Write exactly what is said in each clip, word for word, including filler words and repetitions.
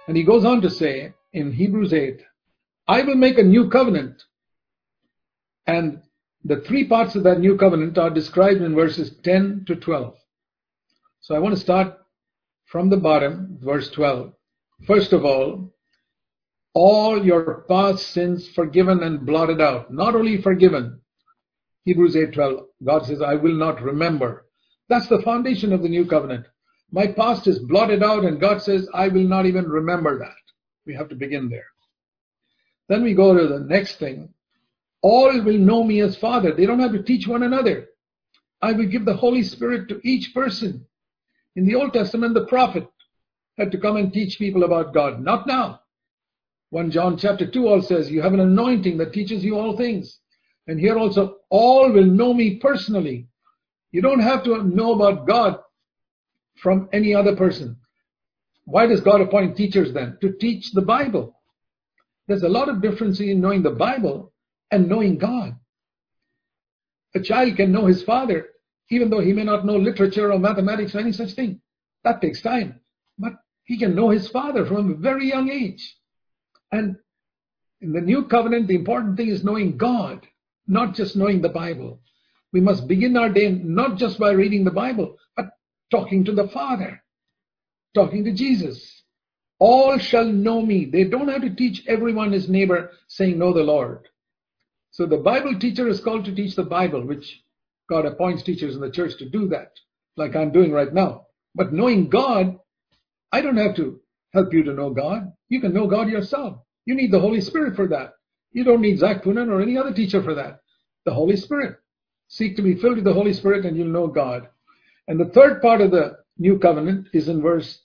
And he goes on to say in Hebrews eight, I will make a new covenant. And the three parts of that new covenant are described in verses ten to twelve. So I want to start from the bottom, verse twelve. First of all, all your past sins forgiven and blotted out. Not only forgiven, Hebrews eight twelve, God says, I will not remember. That's the foundation of the new covenant. My past is blotted out, and God says, I will not even remember that. We have to begin there. Then we go to the next thing. All will know me as Father. They don't have to teach one another. I will give the Holy Spirit to each person. In the Old Testament, the prophet had to come and teach people about God. Not now. First John chapter two all says, you have an anointing that teaches you all things. And here also, all will know me personally. You don't have to know about God from any other person. Why does God appoint teachers then? To teach the Bible. There's a lot of difference in knowing the Bible and knowing God. A child can know his father even though he may not know literature or mathematics or any such thing. That takes time. But he can know his father from a very young age. And in the new covenant, the important thing is knowing God, not just knowing the Bible. We must begin our day not just by reading the Bible, but talking to the Father, talking to Jesus. All shall know me. They don't have to teach everyone his neighbor saying, know the Lord. So the Bible teacher is called to teach the Bible, which God appoints teachers in the church to do that, like I'm doing right now. But knowing God, I don't have to help you to know God. You can know God yourself. You need the Holy Spirit for that. You don't need Zach Poonen or any other teacher for that. The Holy Spirit. Seek to be filled with the Holy Spirit and you'll know God. And the third part of the new covenant is in verse,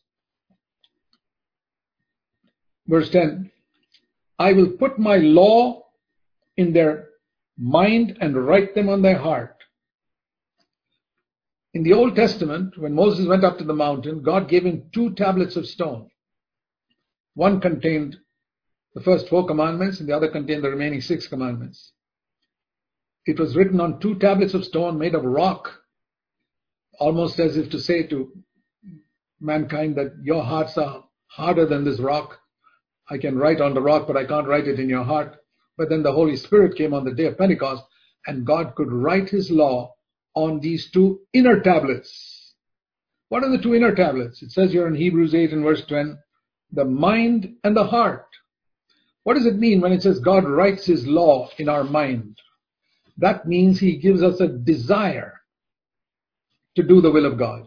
verse ten. I will put my law in their mind and write them on their heart. In the Old Testament, when Moses went up to the mountain, God gave him two tablets of stone. One contained the first four commandments and the other contained the remaining six commandments. It was written on two tablets of stone made of rock, almost as if to say to mankind that your hearts are harder than this rock. I can write on the rock, but I can't write it in your heart. But then the Holy Spirit came on the day of Pentecost, and God could write his law on these two inner tablets. What are the two inner tablets? It says here in Hebrews eight and verse ten, the mind and the heart. What does it mean when it says God writes his law in our mind? That means he gives us a desire to do the will of God.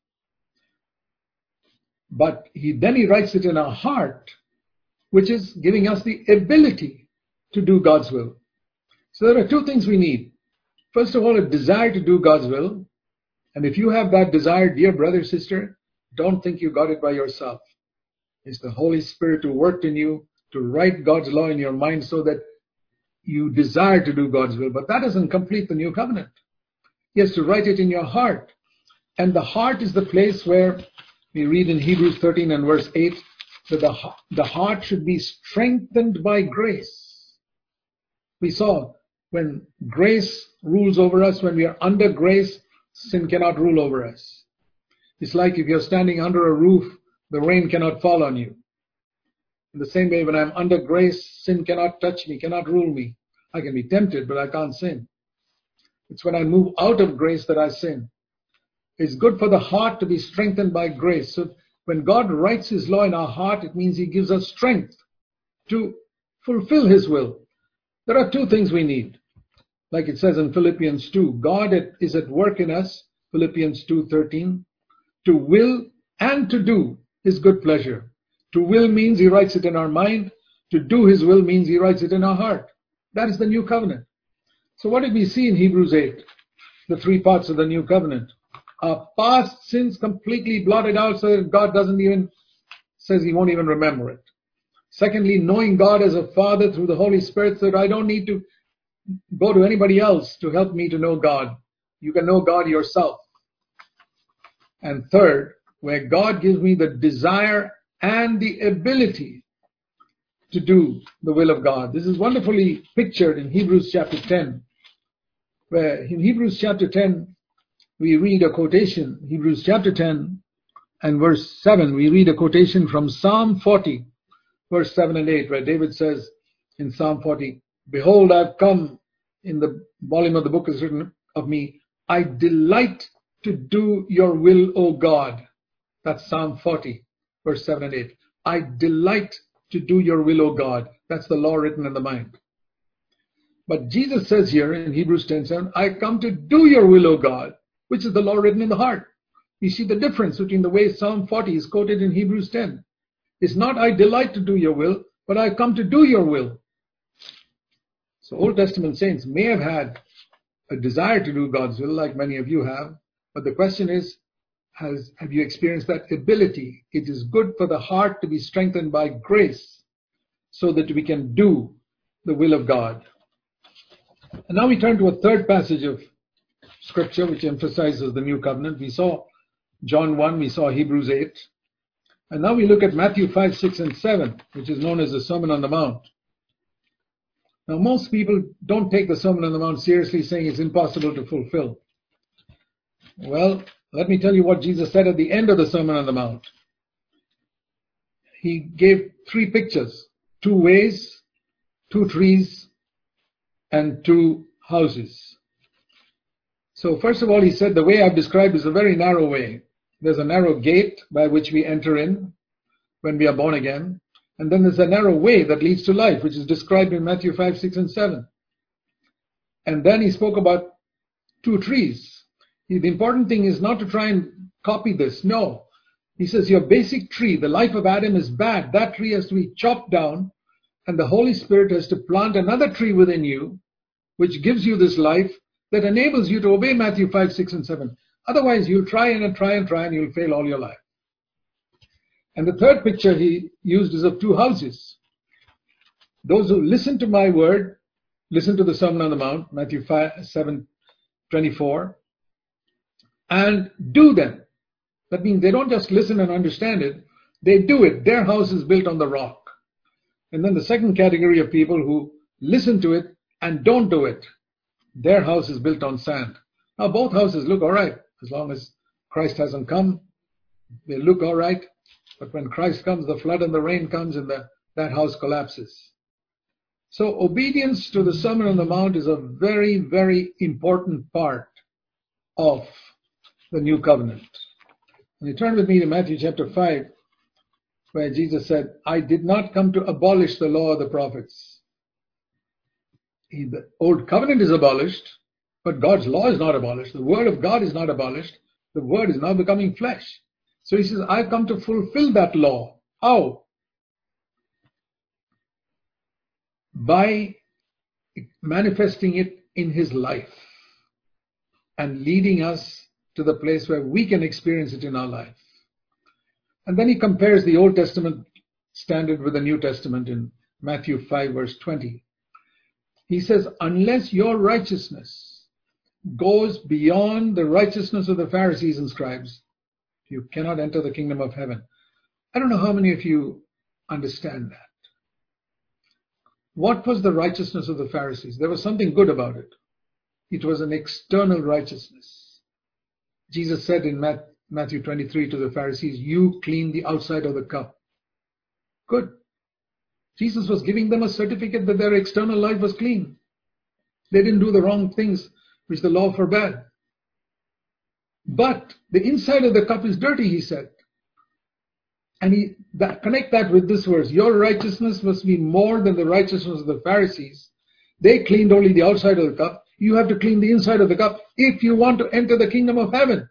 But he then he writes it in our heart, which is giving us the ability to do God's will. So there are two things we need. First of all, a desire to do God's will. And if you have that desire, dear brother, sister, don't think you got it by yourself. It's the Holy Spirit who worked in you to write God's law in your mind so that you desire to do God's will. But that doesn't complete the new covenant. He has to write it in your heart. And the heart is the place where we read in Hebrews thirteen and verse eight that the, the heart should be strengthened by grace. We saw when grace rules over us, when we are under grace, sin cannot rule over us. It's like if you're standing under a roof, the rain cannot fall on you. In the same way, when I'm under grace, sin cannot touch me, cannot rule me. I can be tempted, but I can't sin. It's when I move out of grace that I sin. It's good for the heart to be strengthened by grace. So when God writes his law in our heart, it means he gives us strength to fulfill his will. There are two things we need. Like it says in Philippians two, God is at work in us, Philippians two thirteen, to will and to do his good pleasure. To will means he writes it in our mind. To do his will means he writes it in our heart. That is the new covenant. So what did we see in Hebrews eight? The three parts of the new covenant. Our past sins completely blotted out so that God doesn't even, says he won't even remember it. Secondly, knowing God as a Father through the Holy Spirit so that I don't need to go to anybody else to help me to know God. You can know God yourself. And third, where God gives me the desire and the ability to do the will of God. This is wonderfully pictured in Hebrews chapter ten, where in Hebrews chapter ten, we read a quotation, Hebrews chapter ten, and verse seven, we read a quotation from Psalm forty, verse seven and eight, where David says in Psalm forty, "Behold, I've come, in the volume of the book is written of me, I delight to do your will, O God." That's Psalm forty, verse seven and eight. I delight to do your will, O God. That's the law written in the mind. But Jesus says here in Hebrews ten seven, I come to do your will, O God, which is the law written in the heart. You see the difference between the way Psalm forty is quoted in Hebrews ten. It's not I delight to do your will, but I come to do your will. So Old Testament saints may have had a desire to do God's will, like many of you have, but the question is, has, have you experienced that ability? It is good for the heart to be strengthened by grace so that we can do the will of God. And now we turn to a third passage of Scripture which emphasizes the new covenant. We saw John one, we saw Hebrews eight. And now we look at Matthew five, six, and seven, which is known as the Sermon on the Mount. Now most people don't take the Sermon on the Mount seriously, saying it's impossible to fulfill. Well, let me tell you what Jesus said at the end of the Sermon on the Mount. He gave three pictures, two ways, two trees, and two houses. So first of all, he said the way I've described is a very narrow way. There's a narrow gate by which we enter in when we are born again. And then there's a narrow way that leads to life, which is described in Matthew five, six, and seven. And then he spoke about two trees. The important thing is not to try and copy this. No. He says your basic tree, the life of Adam, is bad. That tree has to be chopped down, and the Holy Spirit has to plant another tree within you, which gives you this life that enables you to obey Matthew five, six, and seven. Otherwise, you'll try and try and try and you'll fail all your life. And the third picture he used is of two houses. Those who listen to my word, listen to the Sermon on the Mount, Matthew five, seven, twenty-four, and do them. That means they don't just listen and understand it, they do it. Their house is built on the rock. And then the second category of people who listen to it and don't do it, their house is built on sand. Now both houses look all right as long as Christ hasn't come. They look all right. But when Christ comes, the flood and the rain comes and the, that house collapses. So obedience to the Sermon on the Mount is a very, very important part of the new covenant. And you turn with me to Matthew chapter five, where Jesus said, I did not come to abolish the law of the prophets. He, the old covenant is abolished, but God's law is not abolished. The word of God is not abolished. The word is now becoming flesh. So he says, I've come to fulfill that law. How? By manifesting it in his life and leading us to the place where we can experience it in our life. And then he compares the Old Testament standard with the New Testament in Matthew five, verse twenty. He says, unless your righteousness goes beyond the righteousness of the Pharisees and scribes, you cannot enter the kingdom of heaven. I don't know how many of you understand that. What was the righteousness of the Pharisees? There was something good about it. It was an external righteousness. Jesus said in Matthew twenty-three to the Pharisees, you clean the outside of the cup. Good. Jesus was giving them a certificate that their external life was clean. They didn't do the wrong things which the law forbade. But the inside of the cup is dirty, he said. And he that, connect that with this verse. Your righteousness must be more than the righteousness of the Pharisees. They cleaned only the outside of the cup. You have to clean the inside of the cup if you want to enter the kingdom of heaven.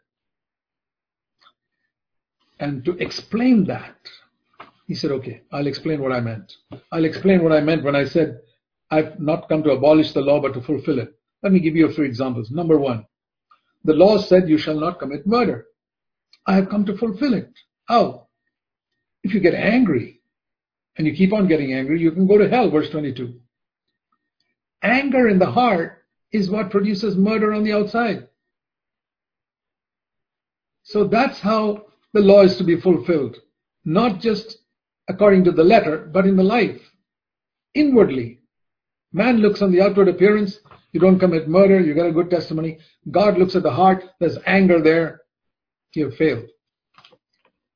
And to explain that, he said, okay, I'll explain what I meant. I'll explain what I meant when I said, I've not come to abolish the law, but to fulfill it. Let me give you a few examples. Number one, the law said you shall not commit murder. I have come to fulfill it. How? If you get angry and you keep on getting angry, you can go to hell, verse twenty-two. Anger in the heart is what produces murder on the outside. So that's how the law is to be fulfilled. Not just according to the letter, but in the life. Inwardly. Man looks on the outward appearance. You don't commit murder. You got a good testimony. God looks at the heart. There's anger there. You have failed.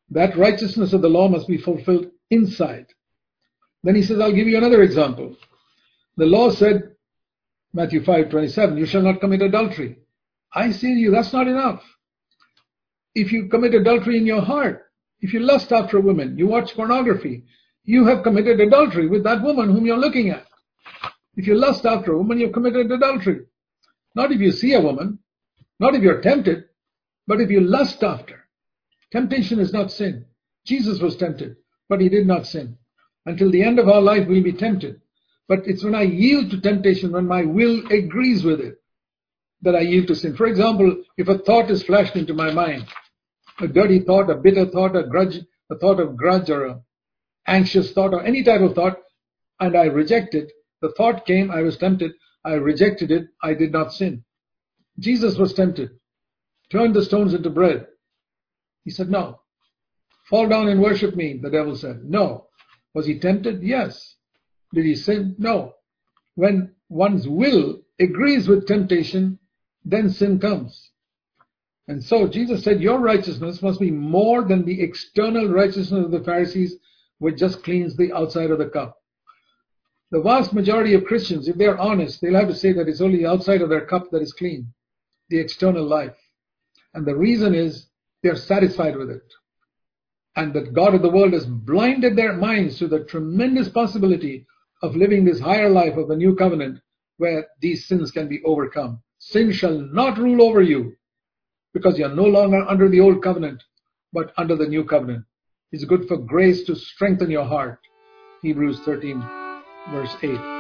That righteousness of the law must be fulfilled inside. Then he says, I'll give you another example. The law said, Matthew five twenty-seven, you shall not commit adultery. I say to you, that's not enough. If you commit adultery in your heart, if you lust after a woman, you watch pornography, you have committed adultery with that woman whom you're looking at. If you lust after a woman, you've committed adultery. Not if you see a woman, not if you're tempted, but if you lust after. Temptation is not sin. Jesus was tempted, but he did not sin. Until the end of our life, we'll be tempted. But it's when I yield to temptation, when my will agrees with it, that I yield to sin. For example, if a thought is flashed into my mind, a dirty thought, a bitter thought, a grudge, a thought of grudge, or an anxious thought, or any type of thought, and I reject it, the thought came, I was tempted, I rejected it, I did not sin. Jesus was tempted. Turn the stones into bread. He said, no. Fall down and worship me, the devil said. No. Was he tempted? Yes. Did he sin? No. When one's will agrees with temptation, then sin comes. And so Jesus said, your righteousness must be more than the external righteousness of the Pharisees, which just cleans the outside of the cup. The vast majority of Christians, if they're honest, they'll have to say that it's only the outside of their cup that is clean, the external life. And the reason is they're satisfied with it. And that God of the world has blinded their minds to the tremendous possibility of living this higher life of the new covenant where these sins can be overcome. Sin shall not rule over you because you're no longer under the old covenant, but under the new covenant. It's good for grace to strengthen your heart. Hebrews thirteen, verse eight.